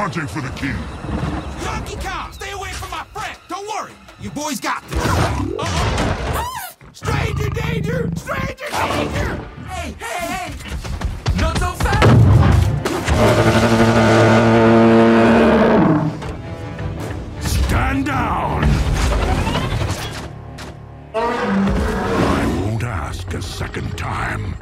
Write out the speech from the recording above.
hunting for the key. Donkey Kong, stay away from my friend. Don't worry, you boys got this. Uh-oh. Stranger danger! Stranger danger! Hey, hey, hey! Not so fast! Stand down! I won't ask a second time.